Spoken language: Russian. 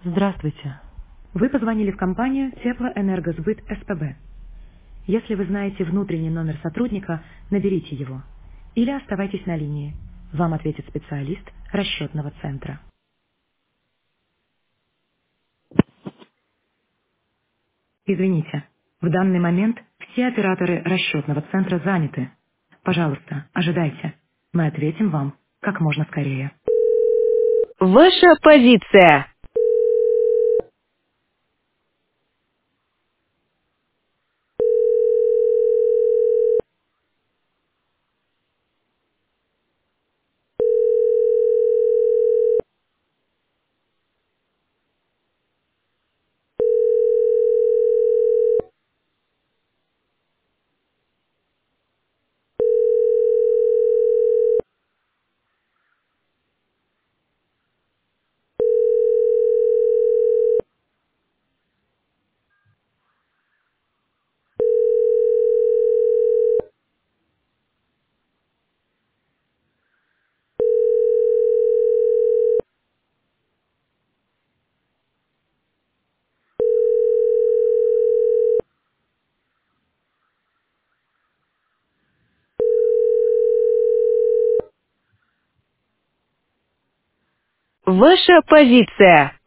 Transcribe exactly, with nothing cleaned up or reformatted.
Здравствуйте. Вы позвонили в компанию Теплоэнергосбыт СПБ. Если вы знаете внутренний номер сотрудника, наберите его. Или оставайтесь на линии. Вам ответит специалист расчетного центра. Извините, в данный момент все операторы расчетного центра заняты. Пожалуйста, ожидайте. Мы ответим вам как можно скорее. Ваша позиция. Ваша позиция.